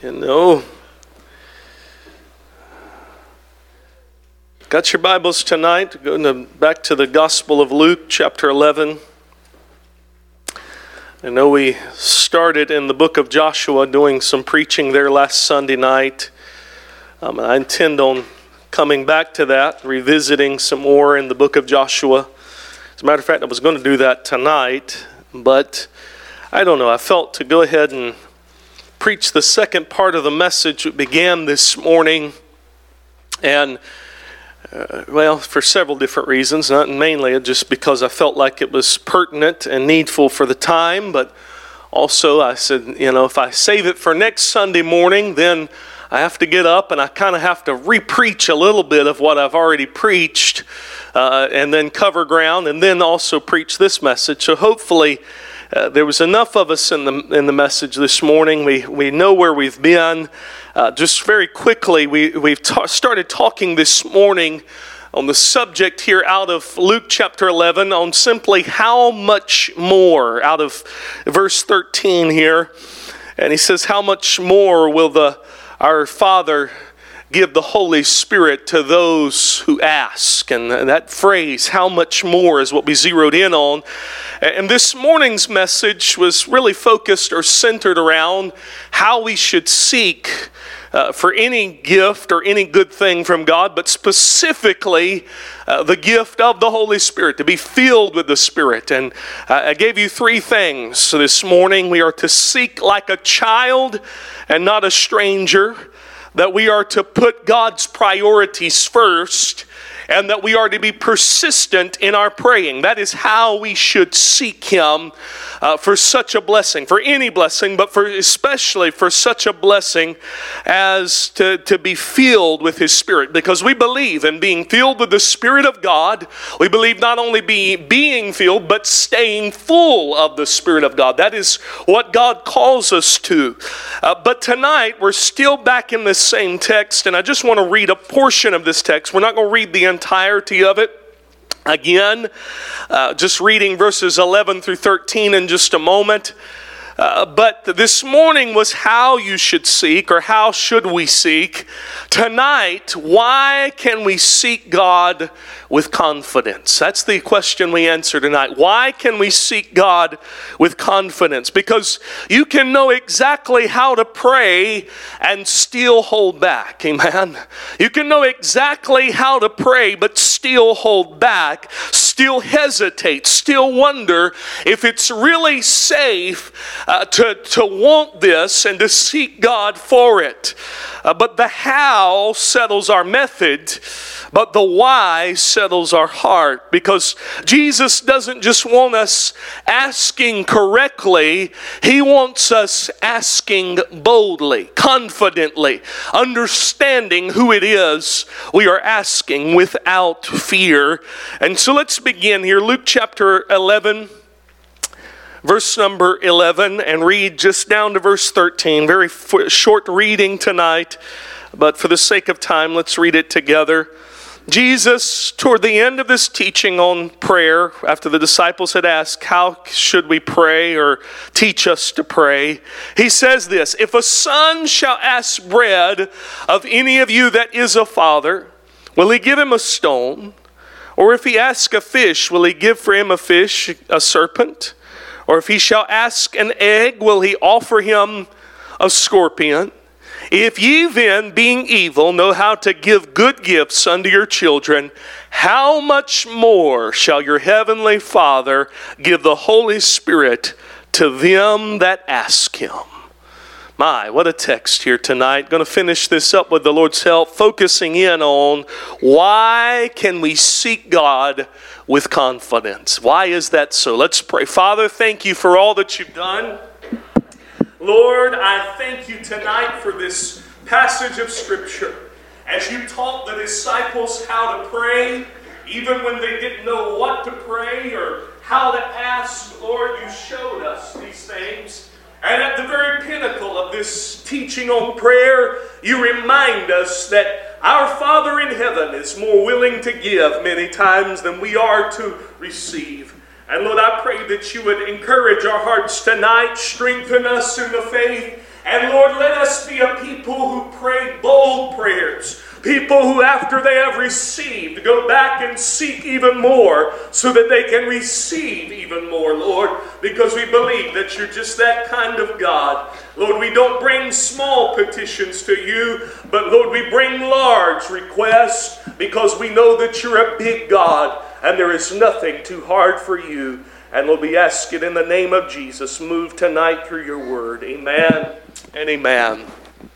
You know, got your Bibles tonight? Going back to the Gospel of Luke, chapter 11. I know we started in the book of Joshua doing some preaching there last Sunday night. I intend on coming back to that, revisiting some more in the book of Joshua. As a matter of fact, I was going to do that tonight, but I don't know. I felt to go ahead and preach the second part of the message that began this morning, and for several different reasons, not mainly just because I felt like it was pertinent and needful for the time, but also I said, if I save it for next Sunday morning, then I have to get up and I kind of have to re-preach a little bit of what I've already preached, and then cover ground, and then also preach this message. So hopefully there was enough of us in the message this morning. We know where we've been. Just very quickly, we've started talking this morning on the subject here out of Luke chapter 11 on simply how much more, out of verse 13 here. And he says, how much more will our Father give the Holy Spirit to those who ask? And that phrase, how much more, is what we zeroed in on. And this morning's message was really focused or centered around how we should seek for any gift or any good thing from God, but specifically the gift of the Holy Spirit, to be filled with the Spirit. And I gave you three things. So this morning, we are to seek like a child and not a stranger, that we are to put God's priorities first, and that we are to be persistent in our praying. That is how we should seek Him for such a blessing, for any blessing, but especially for such a blessing as to be filled with His Spirit. Because we believe in being filled with the Spirit of God. We believe not only being filled, but staying full of the Spirit of God. That is what God calls us to. But tonight, we're still back in this same text, and I just want to read a portion of this text. We're not going to read the entirety of it. Again, just reading verses 11 through 13 in just a moment. But this morning was how you should seek, or how should we seek. Tonight, why can we seek God with confidence? That's the question we answer tonight. Why can we seek God with confidence? Because you can know exactly how to pray and still hold back. Amen. You can know exactly how to pray but still hold back, still hesitate, still wonder if it's really safe to want this and to seek God for it. But the how settles our method, but the why settles our heart. Because Jesus doesn't just want us asking correctly, He wants us asking boldly, confidently, understanding who it is we are asking without fear. And so let's begin here. Luke chapter 11. Verse number 11, and read just down to verse 13. Very short reading tonight, but for the sake of time, let's read it together. Jesus, toward the end of this teaching on prayer, after the disciples had asked, how should we pray, or teach us to pray? He says this, if a son shall ask bread of any of you that is a father, will he give him a stone? Or if he ask a fish, will he give for him a fish, a serpent? Or if he shall ask an egg, will he offer him a scorpion? If ye then, being evil, know how to give good gifts unto your children, how much more shall your heavenly Father give the Holy Spirit to them that ask Him? My, what a text here tonight. Going to finish this up with the Lord's help, focusing in on why can we seek God with confidence. Why is that so? Let's pray. Father, thank you for all that you've done. Lord, I thank you tonight for this passage of Scripture. As you taught the disciples how to pray, even when they didn't know what to pray or how to ask, Lord, you showed us these things. And at the very pinnacle of this teaching on prayer, you remind us that our Father in heaven is more willing to give many times than we are to receive. And Lord, I pray that you would encourage our hearts tonight, strengthen us in the faith, And Lord, let us be a people who pray bold prayers. People who, after they have received, go back and seek even more so that they can receive even more, Lord, because we believe that you're just that kind of God. Lord, we don't bring small petitions to you, but Lord, we bring large requests because we know that you're a big God and there is nothing too hard for you. And Lord, we ask it in the name of Jesus. Move tonight through your word. Amen and amen.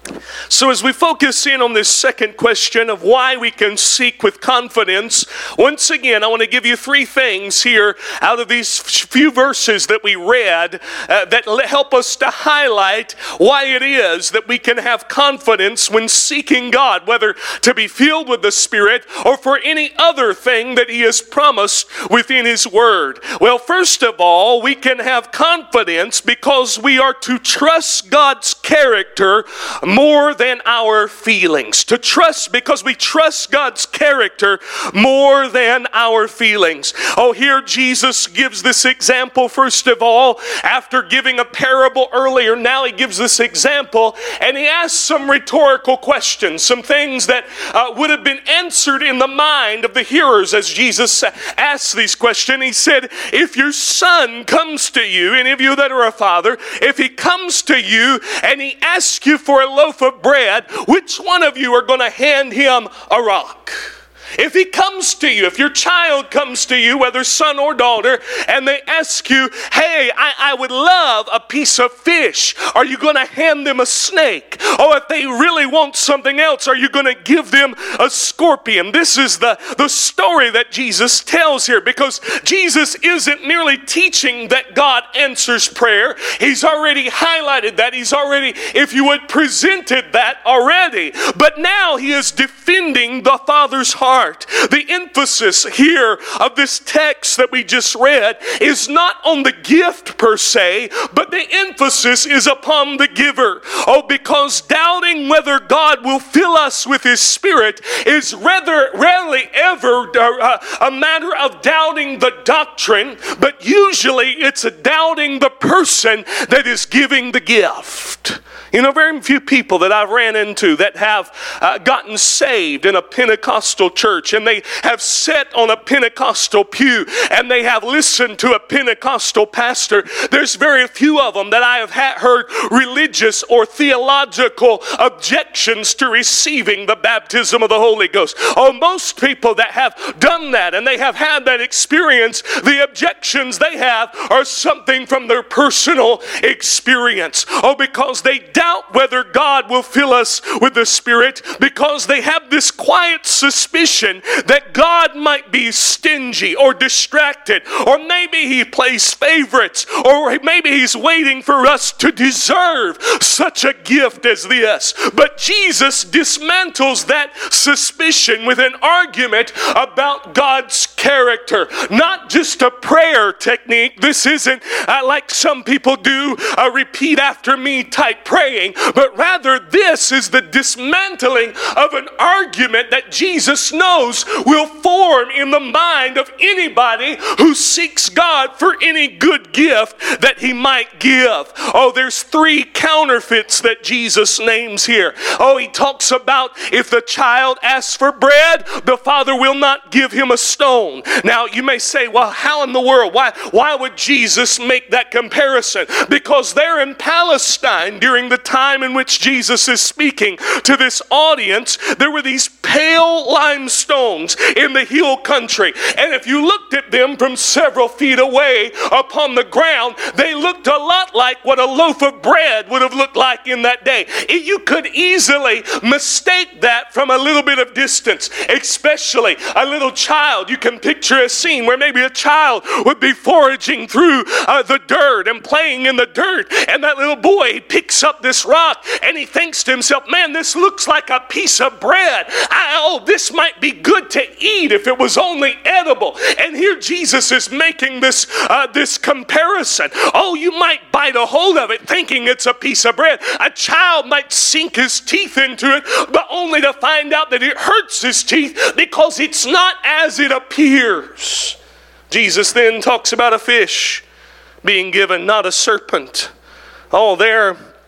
So as we focus in on this second question of why we can seek with confidence, once again, I want to give you three things here out of these few verses that we read that help us to highlight why it is that we can have confidence when seeking God, whether to be filled with the Spirit or for any other thing that He has promised within His Word. Well, first of all, we can have confidence because we are to trust God's character more than our feelings. To trust because we trust God's character more than our feelings. Oh, here Jesus gives this example first of all. After giving a parable earlier, now He gives this example and He asks some rhetorical questions, some things that would have been answered in the mind of the hearers as Jesus asked these questions. He said, if your son comes to you, any of you that are a father, if he comes to you and he asks you for a loaf of bread, which one of you are going to hand him a rock? If he comes to you, if your child comes to you, whether son or daughter, and they ask you, hey, I would love a piece of fish, are you going to hand them a snake? Or if they really want something else, are you going to give them a scorpion? This is the story that Jesus tells here, because Jesus isn't merely teaching that God answers prayer. He's already highlighted that. He's already, if you would, presented that already. But now He is defending the Father's heart. The emphasis here of this text that we just read is not on the gift per se, but the emphasis is upon the giver. Oh, because doubting whether God will fill us with His Spirit is rarely ever a matter of doubting the doctrine, but usually it's doubting the person that is giving the gift. You know, very few people that I've ran into that have gotten saved in a Pentecostal church, and they have sat on a Pentecostal pew and they have listened to a Pentecostal pastor. There's very few of them that I have heard religious or theological objections to receiving the baptism of the Holy Ghost. Oh, most people that have done that and they have had that experience, the objections they have are something from their personal experience. Oh, because they doubt whether God will fill us with the Spirit, because they have this quiet suspicion that God might be stingy or distracted, or maybe He plays favorites, or maybe He's waiting for us to deserve such a gift as this. But Jesus dismantles that suspicion with an argument about God's character. Not just a prayer technique. This isn't like some people do a repeat after me type praying, but rather this is the dismantling of an argument that Jesus knows will form in the mind of anybody who seeks God for any good gift that He might give. Oh, there's three counterfeits that Jesus names here. Oh, He talks about if the child asks for bread, the Father will not give him a stone. Now, you may say, well, how in the world? Why would Jesus make that comparison? Because there in Palestine, during the time in which Jesus is speaking to this audience, there were these pale limestones in the hill country. And if you looked at them from several feet away upon the ground, they looked a lot like what a loaf of bread would have looked like in that day. You could easily mistake that from a little bit of distance, especially a little child. You can picture a scene where maybe a child would be foraging through the dirt and playing in the dirt, and that little boy picks up this rock and he thinks to himself, man, this looks like a piece of bread. This might be good to eat if it was only edible. And here Jesus is making this comparison. Oh, you might bite a hold of it thinking it's a piece of bread. A child might sink his teeth into it, but only to find out that it hurts his teeth because it's not as it appears. Jesus then talks about a fish being given, not a serpent. Oh, there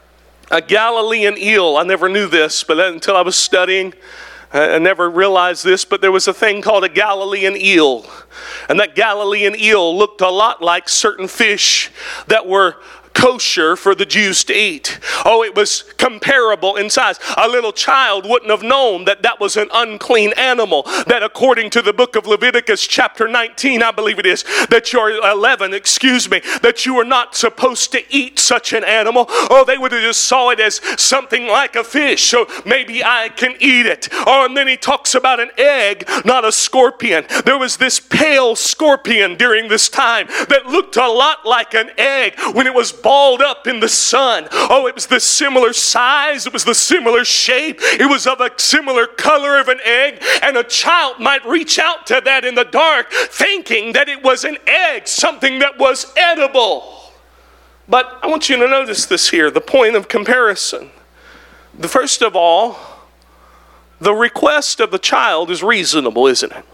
A Galilean eel. I never knew this, but until I was studying, I never realized this, but there was a thing called a Galilean eel. And that Galilean eel looked a lot like certain fish that were kosher for the Jews to eat. Oh, it was comparable in size. A little child wouldn't have known that that was an unclean animal. That according to the book of Leviticus chapter 19, I believe it is, that you're 11, that you are not supposed to eat such an animal. Oh, they would have just saw it as something like a fish. So maybe I can eat it. Oh, and then he talks about an egg, not a scorpion. There was this pale scorpion during this time that looked a lot like an egg when it was balled up in the sun. Oh, it was the similar size. It was the similar shape. It was of a similar color of an egg. And a child might reach out to that in the dark thinking that it was an egg, something that was edible. But I want you to notice this here, the point of comparison. First of all, the request of the child is reasonable, isn't it?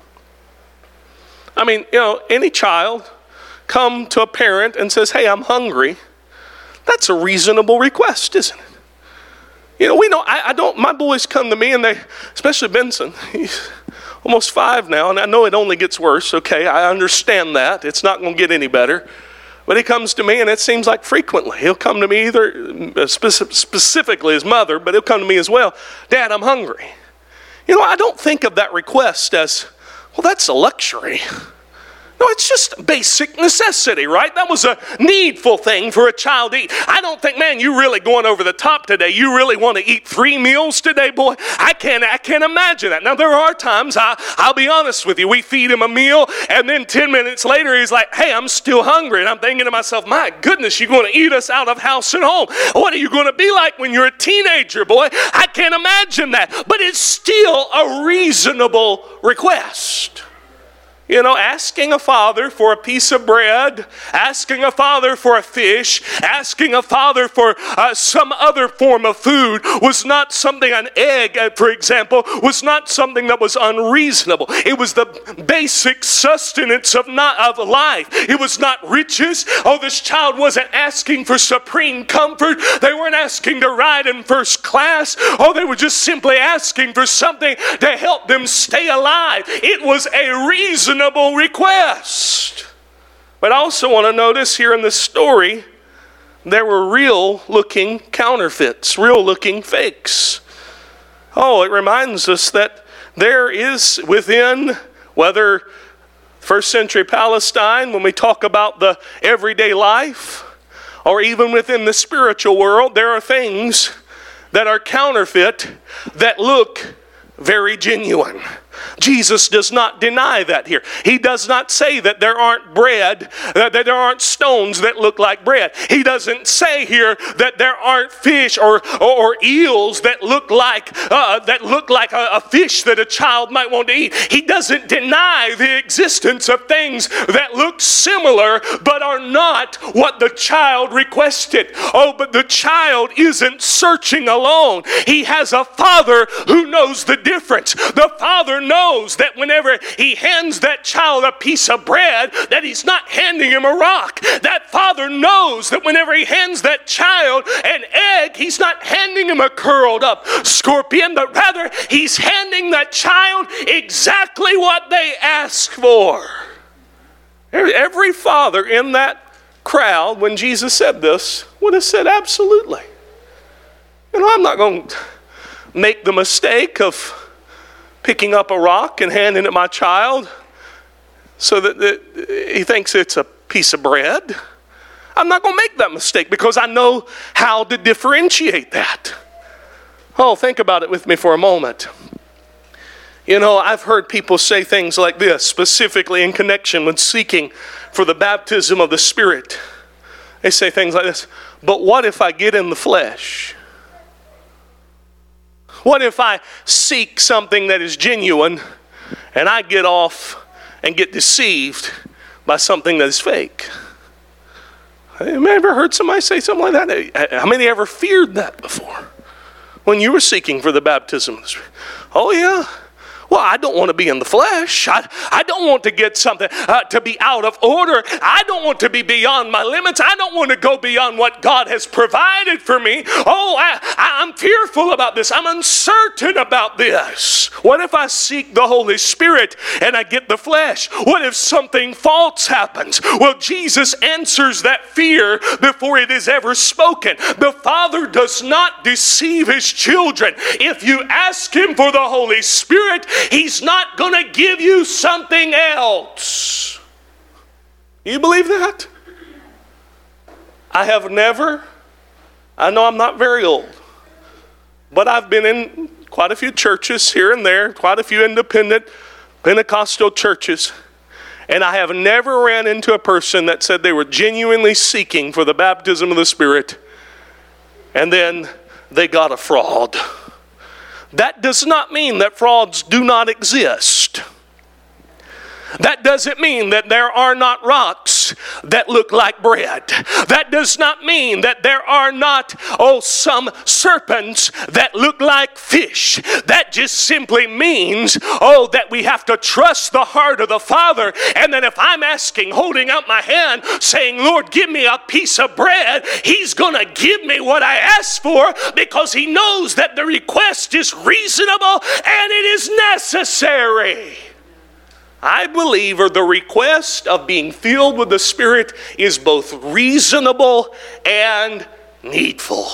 I mean, any child come to a parent and says, hey, I'm hungry. That's a reasonable request, isn't it? We know, my boys come to me and they, especially Benson, he's almost 5 now, and I know it only gets worse, okay, I understand that. It's not going to get any better. But he comes to me, and it seems like frequently. He'll come to me either, specifically his mother, but he'll come to me as well. Dad, I'm hungry. I don't think of that request as, well, that's a luxury. No, it's just basic necessity, right? That was a needful thing for a child to eat. I don't think, man, you really going over the top today. You really want to eat 3 meals today, boy? I can't imagine that. Now, there are times, I'll be honest with you, we feed him a meal, and then 10 minutes later, he's like, hey, I'm still hungry. And I'm thinking to myself, my goodness, you're going to eat us out of house and home. What are you going to be like when you're a teenager, boy? I can't imagine that. But it's still a reasonable request. Asking a father for a piece of bread, asking a father for a fish, asking a father for some other form of food was not something, an egg, for example, was not something that was unreasonable. It was the basic sustenance of life. It was not riches. Oh, this child wasn't asking for supreme comfort. They weren't asking to ride in first class. Oh, they were just simply asking for something to help them stay alive. It was a reasonable request. But I also want to notice here in this story, there were real looking counterfeits, real looking fakes. Oh, it reminds us that there is within, whether first century Palestine, when we talk about the everyday life, or even within the spiritual world, there are things that are counterfeit that look very genuine. Jesus does not deny that here. He does not say that there aren't bread, that there aren't stones that look like bread. He doesn't say here that there aren't fish or eels that look like a fish that a child might want to eat. He doesn't deny the existence of things that look similar but are not what the child requested. Oh, but the child isn't searching alone. He has a father who knows the difference. The father knows that whenever he hands that child a piece of bread, that he's not handing him a rock. That father knows that whenever he hands that child an egg, he's not handing him a curled up scorpion, but rather he's handing that child exactly what they ask for. Every father in that crowd, when Jesus said this, would have said, absolutely. I'm not going to make the mistake of picking up a rock and handing it to my child so that he thinks it's a piece of bread. I'm not going to make that mistake because I know how to differentiate that. Oh, think about it with me for a moment. I've heard people say things like this, specifically in connection with seeking for the baptism of the Spirit. They say things like this, but what if I get in the flesh? What if I seek something that is genuine and I get off and get deceived by something that is fake? Have you ever heard somebody say something like that? How many ever feared that before? When you were seeking for the baptism of the Spirit? Oh yeah. Well, I don't want to be in the flesh. I don't want to get something to be out of order. I don't want to be beyond my limits. I don't want to go beyond what God has provided for me. Oh, I'm fearful about this. I'm uncertain about this. What if I seek the Holy Spirit and I get the flesh? What if something false happens? Well, Jesus answers that fear before it is ever spoken. The Father does not deceive His children. If you ask Him for the Holy Spirit, He's not going to give you something else. You believe that? I know I'm not very old, but I've been in quite a few churches here and there, quite a few independent Pentecostal churches, and I have never ran into a person that said they were genuinely seeking for the baptism of the Spirit, and then they got a fraud. That does not mean that frauds do not exist. That doesn't mean that there are not rocks that look like bread. That does not mean that there are not, some serpents that look like fish. That just simply means, that we have to trust the heart of the Father. And then if I'm asking, holding out my hand, saying, Lord, give me a piece of bread, He's going to give me what I asked for because He knows that the request is reasonable and it is necessary. I believe the request of being filled with the Spirit is both reasonable and needful.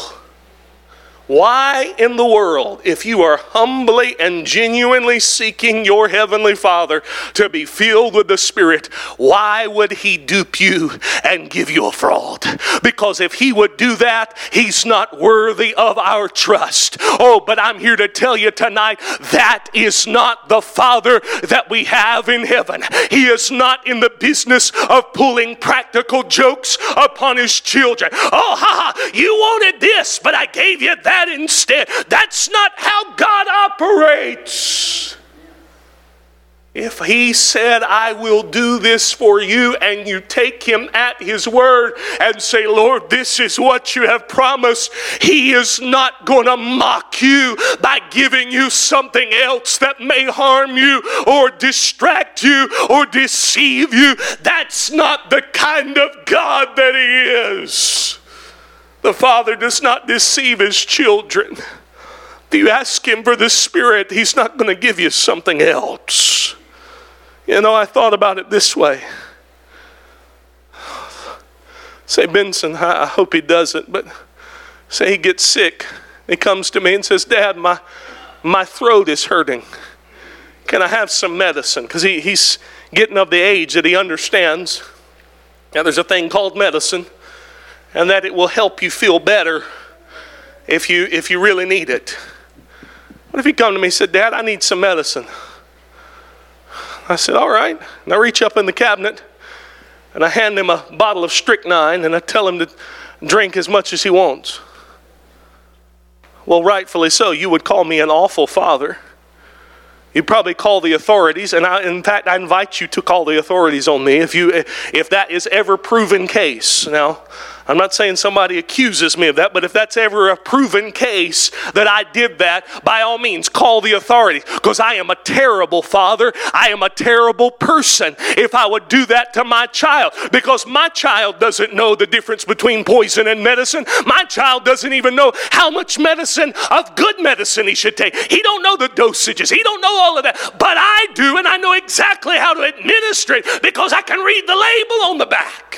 Why in the world, if you are humbly and genuinely seeking your Heavenly Father to be filled with the Spirit, why would He dupe you and give you a fraud? Because if He would do that, He's not worthy of our trust. But I'm here to tell you tonight, that is not the Father that we have in heaven. He is not in the business of pulling practical jokes upon His children. You wanted this, but I gave you that instead. That's not how God operates. If He said, I will do this for you, and you take Him at His word and say, Lord, this is what you have promised, He is not going to mock you by giving you something else that may harm you or distract you or deceive you. That's not the kind of God that He is. The Father does not deceive His children. If you ask Him for the Spirit, He's not going to give you something else. I thought about it this way. Say Benson, I hope he doesn't, but say he gets sick. He comes to me and says, Dad, my throat is hurting. Can I have some medicine? Because he's getting of the age that he understands. Now there's a thing called medicine, and that it will help you feel better if you really need it. What if he come to me and said, Dad, I need some medicine? I said, all right. And I reach up in the cabinet and I hand him a bottle of strychnine and I tell him to drink as much as he wants. Well, rightfully so. You would call me an awful father. You'd probably call the authorities, and in fact, I invite you to call the authorities on me if that is ever proven case. Now, I'm not saying somebody accuses me of that, but if that's ever a proven case that I did that, by all means, call the authorities, because I am a terrible father. I am a terrible person if I would do that to my child, because my child doesn't know the difference between poison and medicine. My child doesn't even know how much medicine, of good medicine, he should take. He don't know the dosages. He don't know all of that, but I do, and I know exactly how to administer it because I can read the label on the back.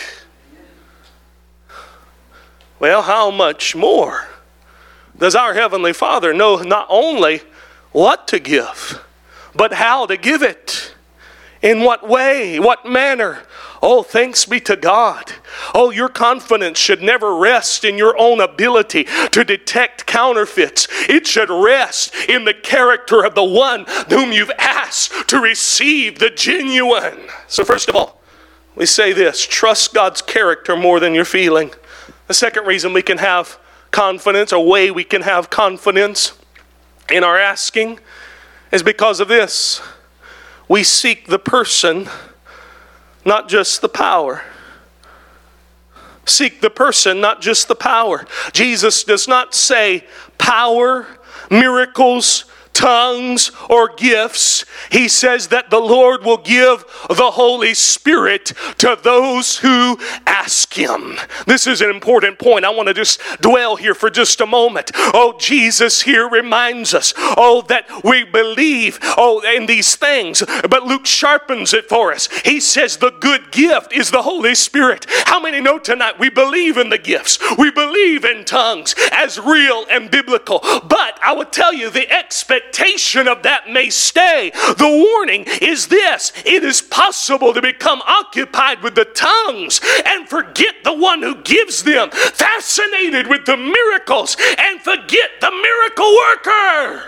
Well, how much more does our Heavenly Father know not only what to give, but how to give it? In what way? What manner? Oh, thanks be to God. Oh, your confidence should never rest in your own ability to detect counterfeits. It should rest in the character of the one whom you've asked to receive the genuine. So first of all, we say this: trust God's character more than your feeling. The second reason we can have confidence, a way we can have confidence in our asking, is because of this. We seek the person, not just the power. Seek the person, not just the power. Jesus does not say power, miracles, tongues or gifts, he says that the Lord will give the Holy Spirit to those who ask him. This is an important point. I want to just dwell here for just a moment. Oh, Jesus here reminds us, that we believe, in these things, but Luke sharpens it for us. He says the good gift is the Holy Spirit. How many know tonight we believe in the gifts? We believe in tongues as real and biblical. But I would tell you, the expectation of that may stay. The warning is this: it is possible to become occupied with the tongues and forget the one who gives them, fascinated with the miracles and forget the miracle worker.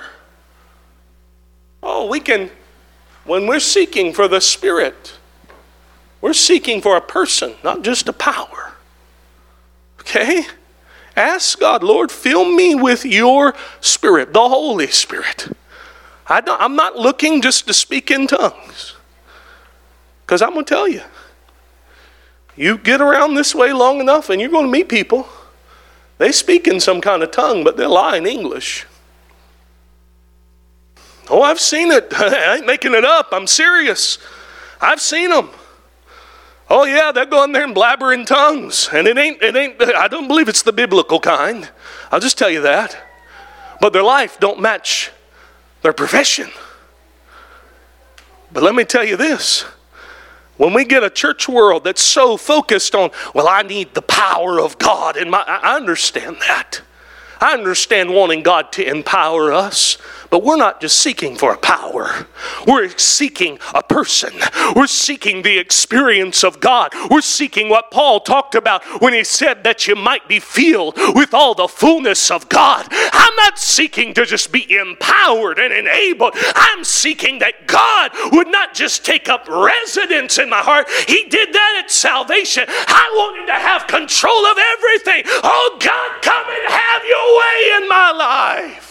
When we're seeking for the Spirit, we're seeking for a person, not just a power. Okay? Ask God, Lord, fill me with your Spirit, the Holy Spirit. I'm not looking just to speak in tongues. Because I'm going to tell you, you get around this way long enough and you're going to meet people. They speak in some kind of tongue, but they lie in English. Oh, I've seen it. I ain't making it up. I'm serious. I've seen them. Oh yeah, they'll go in there and blabber in tongues. And it ain't, I don't believe it's the biblical kind. I'll just tell you that. But their life don't match their profession. But let me tell you this. When we get a church world that's so focused on, I need the power of God in I understand that. I understand wanting God to empower us, but we're not just seeking for a power. We're seeking a person. We're seeking the experience of God. We're seeking what Paul talked about when he said that you might be filled with all the fullness of God. I'm not seeking to just be empowered and enabled. I'm seeking that God would not just take up residence in my heart. He did that at salvation. I want him to have control of everything. Oh God, come and have your way in my life.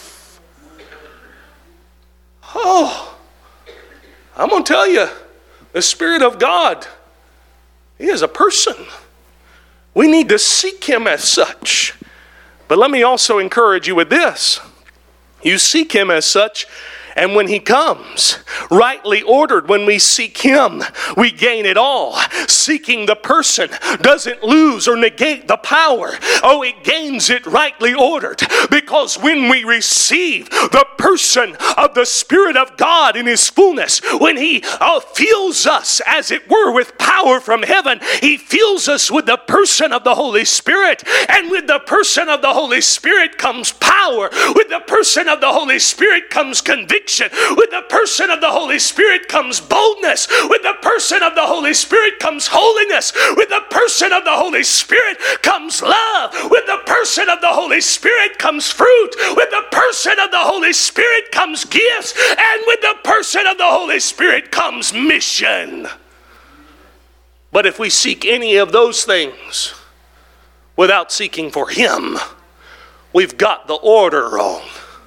Oh, I'm going to tell you, the Spirit of God, he is a person. We need to seek him as such. But let me also encourage you with this. You seek him as such, and when he comes, rightly ordered, when we seek him, we gain it all. Seeking the person doesn't lose or negate the power. Oh, it gains it rightly ordered. Because when we receive the person of the Spirit of God in his fullness, when he fills us, as it were, with power from heaven, he fills us with the person of the Holy Spirit. And with the person of the Holy Spirit comes power. With the person of the Holy Spirit comes conviction. With the person of the Holy Spirit comes boldness. With the person of the Holy Spirit comes holiness. With the person of the Holy Spirit comes love. With the person of the Holy Spirit comes fruit. With the person of the Holy Spirit comes gifts. And with the person of the Holy Spirit comes mission. But if we seek any of those things without seeking for him, we've got the order wrong.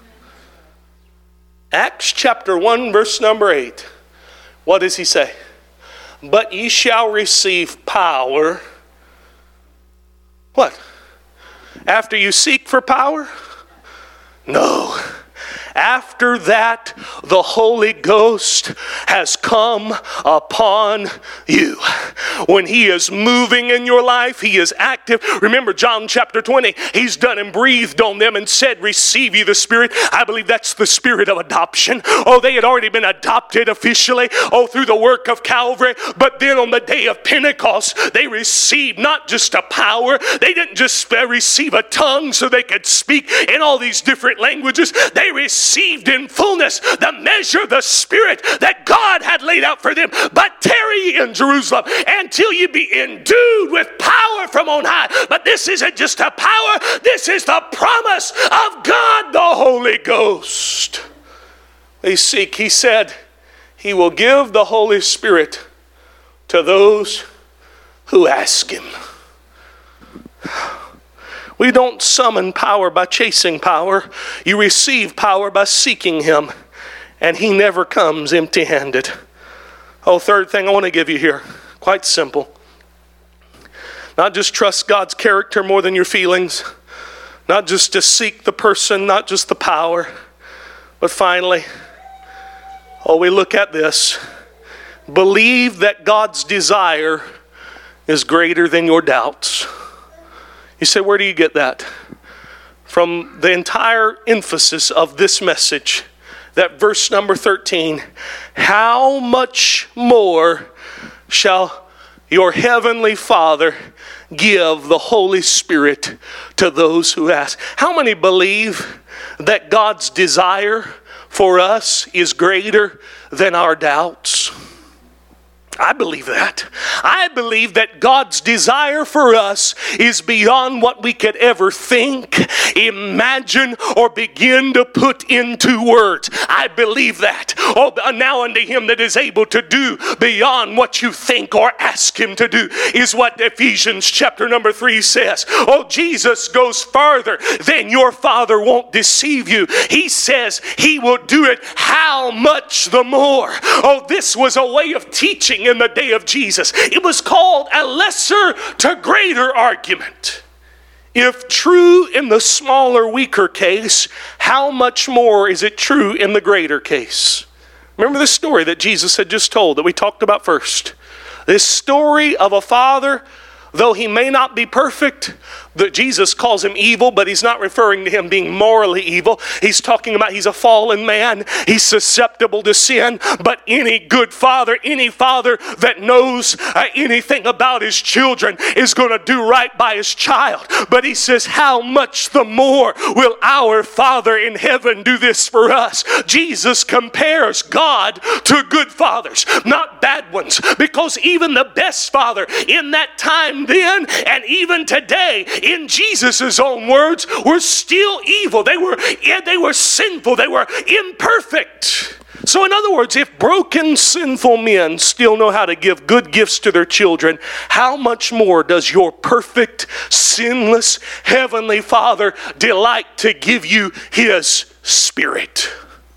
Acts chapter 1 verse number 8. What does he say? But ye shall receive power. What? After you seek for power? No. After that, the Holy Ghost has come upon you. When he is moving in your life, he is active. Remember John chapter 20, he's done and breathed on them and said, receive ye the Spirit. I believe that's the Spirit of adoption. Oh, they had already been adopted officially, through the work of Calvary. But then on the day of Pentecost, they received not just a power. They didn't just receive a tongue so they could speak in all these different languages. They received in fullness the measure of the Spirit that God had laid out for them. But tarry ye in Jerusalem until you be endued with power from on high. But this isn't just a power. This is the promise of God, the Holy Ghost. They seek. He said he will give the Holy Spirit to those who ask him. We don't summon power by chasing power. You receive power by seeking him. And he never comes empty-handed. Third thing I want to give you here. Quite simple. Not just trust God's character more than your feelings. Not just to seek the person, not just the power. But finally, we look at this. Believe that God's desire is greater than your doubts. You say, where do you get that? From the entire emphasis of this message, that verse number 13, how much more shall your heavenly Father give the Holy Spirit to those who ask? How many believe that God's desire for us is greater than our doubts? I believe that. I believe that God's desire for us is beyond what we could ever think, imagine, or begin to put into words. I believe that. Oh, now unto him that is able to do beyond what you think or ask him to do is what Ephesians chapter number 3 says. Oh, Jesus goes farther than your Father won't deceive you. He says he will do it. How much the more? Oh, this was a way of teaching in the day of Jesus. It was called a lesser to greater argument. If true in the smaller, weaker case, how much more is it true in the greater case? Remember this story that Jesus had just told that we talked about first. This story of a father, though he may not be perfect, that Jesus calls him evil, but he's not referring to him being morally evil. He's talking about he's a fallen man. He's susceptible to sin. But any good father, any father that knows anything about his children is going to do right by his child. But he says, how much the more will our Father in heaven do this for us? Jesus compares God to good fathers, not bad ones. Because even the best father in that time then and even today, in Jesus' own words, were still evil. They were sinful. They were imperfect. So in other words, if broken, sinful men still know how to give good gifts to their children, how much more does your perfect, sinless, heavenly Father delight to give you his Spirit?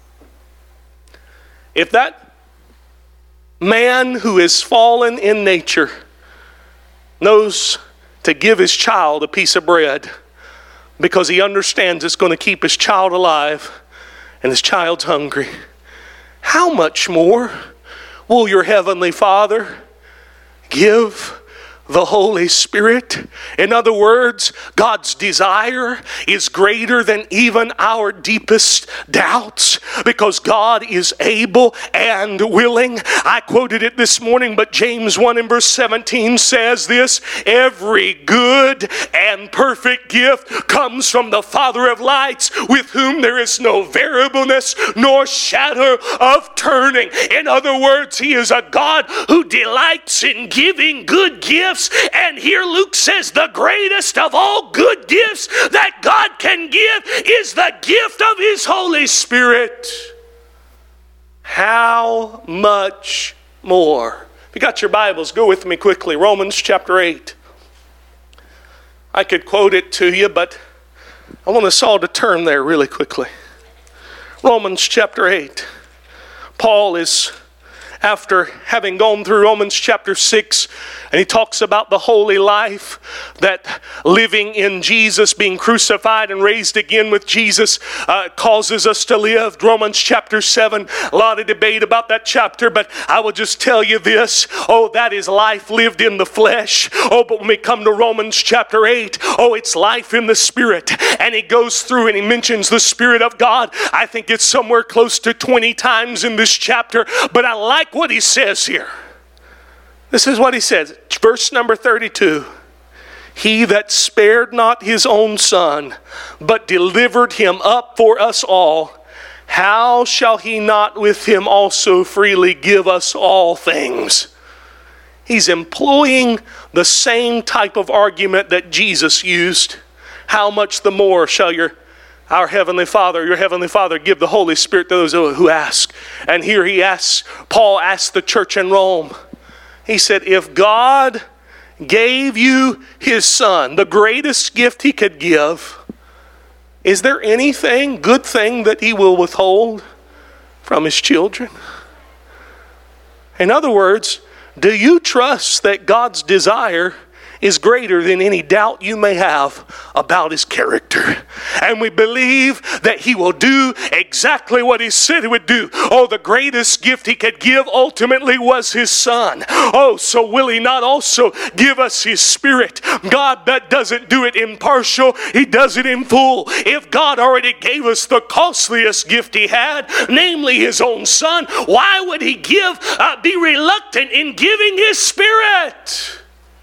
If that man who is fallen in nature knows to give his child a piece of bread because he understands it's going to keep his child alive and his child's hungry, how much more will your heavenly Father give the Holy Spirit? In other words, God's desire is greater than even our deepest doubts because God is able and willing. I quoted it this morning, but James 1 and verse 17 says this: every good and perfect gift comes from the Father of lights, with whom there is no variableness nor shadow of turning. In other words, he is a God who delights in giving good gifts. And here Luke says the greatest of all good gifts that God can give is the gift of his Holy Spirit. How much more? If you got your Bibles, go with me quickly. Romans chapter 8. I could quote it to you, but I want us all to turn there really quickly. Romans chapter 8. Paul is, after having gone through Romans chapter 6, and he talks about the holy life, that living in Jesus, being crucified and raised again with Jesus causes us to live. Romans chapter 7, a lot of debate about that chapter, but I will just tell you this. Oh, that is life lived in the flesh. Oh, but when we come to Romans chapter 8, oh, it's life in the Spirit. And he goes through and he mentions the Spirit of God. I think it's somewhere close to 20 times in this chapter, but I like what he says here. This is what he says, verse number 32. He that spared not his own son, but delivered him up for us all, how shall he not with him also freely give us all things? He's employing the same type of argument that Jesus used. How much the more shall your Heavenly Father give the Holy Spirit to those who ask? And here Paul asked the church in Rome. He said, if God gave you his Son, the greatest gift he could give, is there anything, good thing that he will withhold from his children? In other words, do you trust that God's desire is greater than any doubt you may have about His character. And we believe that He will do exactly what He said He would do. Oh, the greatest gift He could give ultimately was His Son. Oh, so will He not also give us His Spirit? God that doesn't do it impartial, He does it in full. If God already gave us the costliest gift He had, namely His own Son, why would He be reluctant in giving His Spirit?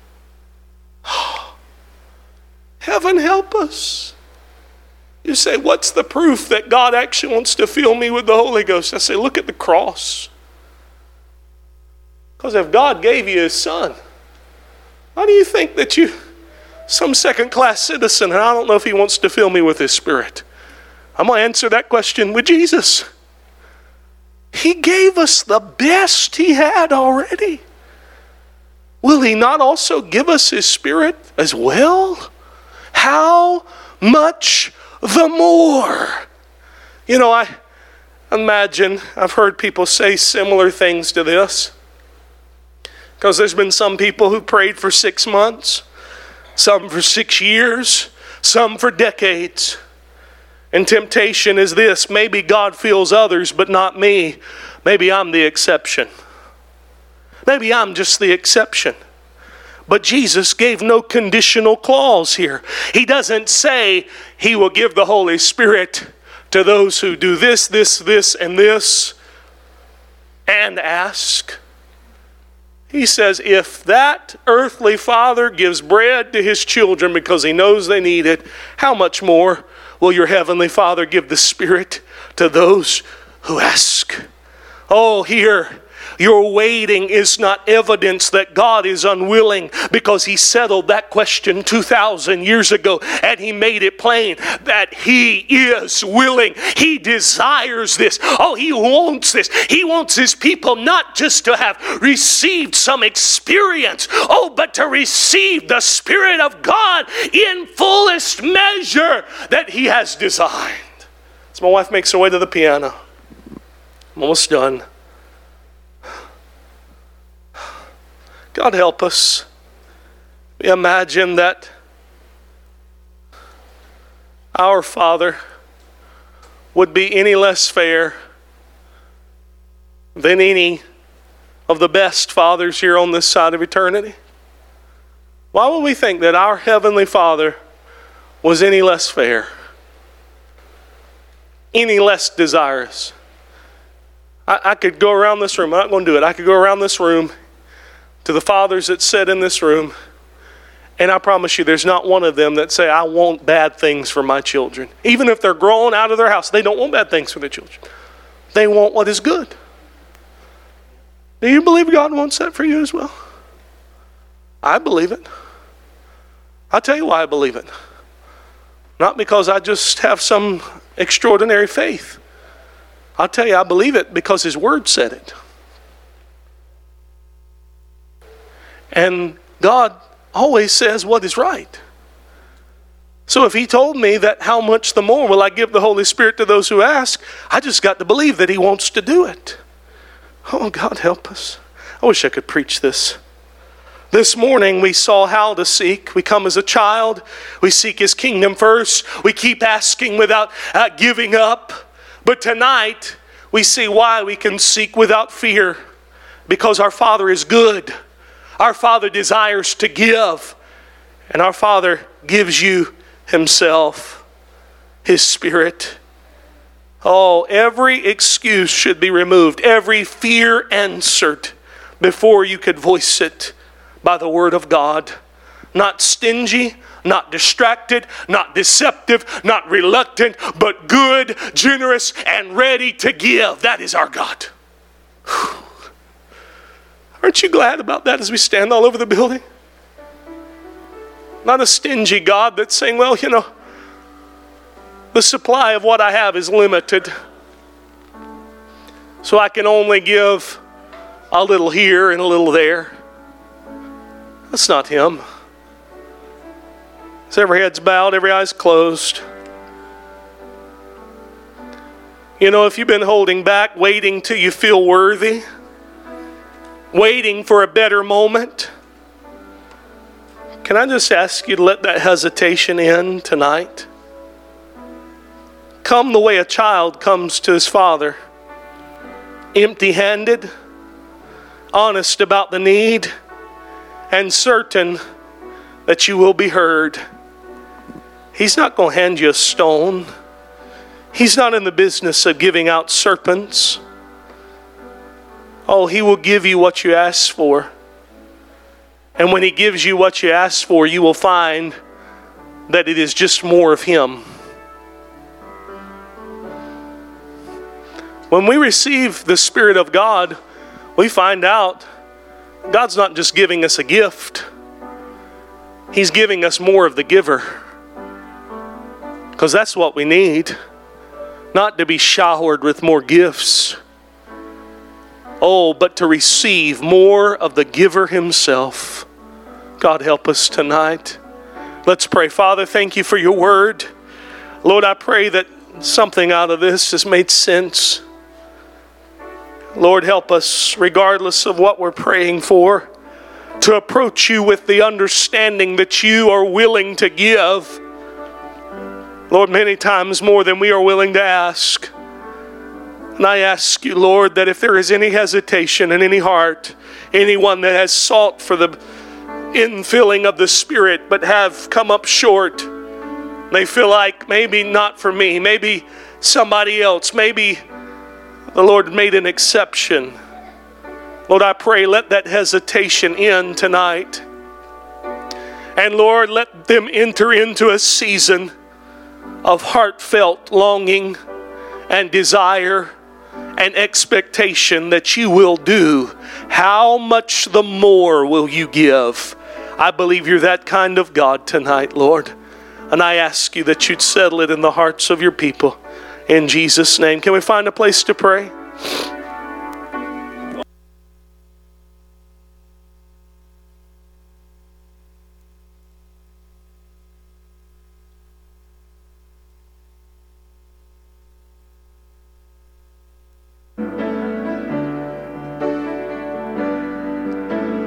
Heaven help us. You say, what's the proof that God actually wants to fill me with the Holy Ghost? I say, look at the cross. Because if God gave you His Son, how do you think that you, some second-class citizen, and I don't know if He wants to fill me with His Spirit? I'm going to answer that question with Jesus. He gave us the best He had already. Will He not also give us His Spirit as well? How much the more? You know, I imagine, I've heard people say similar things to this. Because there's been some people who prayed for 6 months, some for 6 years, some for decades. And temptation is this: maybe God fills others, but not me. Maybe I'm the exception. Maybe I'm just the exception. But Jesus gave no conditional clause here. He doesn't say He will give the Holy Spirit to those who do this, this, and this, and ask. He says, if that earthly father gives bread to his children because he knows they need it, how much more will your heavenly Father give the Spirit to those who ask? Oh, here, your waiting is not evidence that God is unwilling, because He settled that question 2,000 years ago, and He made it plain that He is willing. He desires this. Oh, He wants this. He wants His people not just to have received some experience, but to receive the Spirit of God in fullest measure that He has designed. As my wife makes her way to the piano, I'm almost done. God help us. We imagine that our Father would be any less fair than any of the best fathers here on this side of eternity. Why would we think that our Heavenly Father was any less fair, any less desirous? I could go around this room. I'm not going to do it. I could go around this room to the fathers that sit in this room, and I promise you there's not one of them that say, I want bad things for my children. Even if they're grown out of their house, they don't want bad things for their children. They want what is good. Do you believe God wants that for you as well? I believe it. I'll tell you why I believe it. Not because I just have some extraordinary faith. I'll tell you, I believe it because His Word said it. And God always says what is right. So if He told me that how much the more will I give the Holy Spirit to those who ask, I just got to believe that He wants to do it. Oh, God help us. I wish I could preach this. This morning we saw how to seek. We come as a child. We seek His kingdom first. We keep asking without giving up. But tonight we see why we can seek without fear. Because our Father is good. Our Father desires to give, and our Father gives you Himself, His Spirit. Oh, every excuse should be removed, every fear answered before you could voice it by the Word of God. Not stingy, not distracted, not deceptive, not reluctant, but good, generous, and ready to give. That is our God. Whew. Aren't you glad about that as we stand all over the building? Not a stingy God that's saying, well, you know, the supply of what I have is limited, so I can only give a little here and a little there. That's not Him. As every head's bowed, every eye's closed. You know, if you've been holding back, waiting till you feel worthy, waiting for a better moment, Can I just ask you to let that hesitation in tonight? Come the way a child comes to his father, empty-handed, honest about the need, and certain that you will be heard. He's not going to hand you a stone. He's not in the business of giving out serpents. Oh, he will give you what you ask for. And when he gives you what you ask for, you will find that it is just more of him. When we receive the Spirit of God, we find out God's not just giving us a gift. He's giving us more of the giver. Because that's what we need. Not to be showered with more gifts. Oh, but to receive more of the giver himself. God, help us tonight. Let's pray. Father, thank you for your word. Lord, I pray that something out of this has made sense. Lord, help us, regardless of what we're praying for, to approach you with the understanding that you are willing to give. Lord, many times more than we are willing to ask. And I ask you, Lord, that if there is any hesitation in any heart, anyone that has sought for the infilling of the Spirit but have come up short, they feel like maybe not for me, maybe somebody else, maybe the Lord made an exception. Lord, I pray, let that hesitation end tonight. And Lord, let them enter into a season of heartfelt longing and desire and expectation that you will do. How much the more will you give? I believe you're that kind of God tonight, Lord. And I ask you that you'd settle it in the hearts of your people. In Jesus' name. Can we find a place to pray?